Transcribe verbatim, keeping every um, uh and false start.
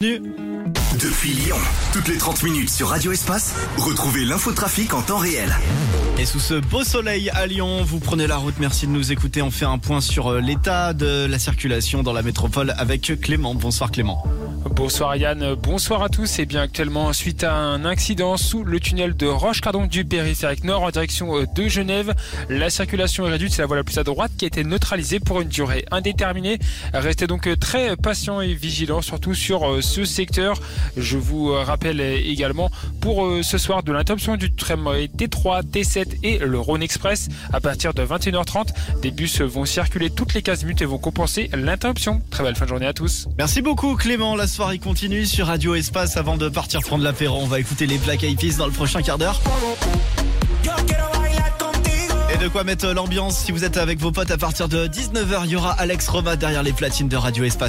Depuis Lyon, toutes les trente minutes sur Radio Espace, retrouvez l'infotrafic en temps réel. Et sous ce beau soleil à Lyon, vous prenez la route, merci de nous écouter. On fait un point sur l'état de la circulation dans la métropole avec Clément. Bonsoir Clément. Bonsoir Yann, bonsoir à tous. Et bien actuellement, suite à un accident sous le tunnel de Roche-Cardon du périphérique nord en direction de Genève, la circulation est réduite. C'est la voie la plus à droite qui a été neutralisée pour une durée indéterminée. Restez donc très patients et vigilants, surtout sur ce secteur. Je vous rappelle également pour ce soir de l'interruption du tramway T trois, T sept et le Rhône Express. À partir de vingt et une heures trente, des bus vont circuler toutes les quinze minutes et vont compenser l'interruption. Très belle fin de journée à tous. Merci beaucoup Clément. La soirée continue sur Radio Espace. Avant de partir prendre l'apéro, on va écouter les Black Eyed Peas dans le prochain quart d'heure. Et de quoi mettre l'ambiance si vous êtes avec vos potes à partir de dix-neuf heures. Il y aura Alex Roma derrière les platines de Radio Espace.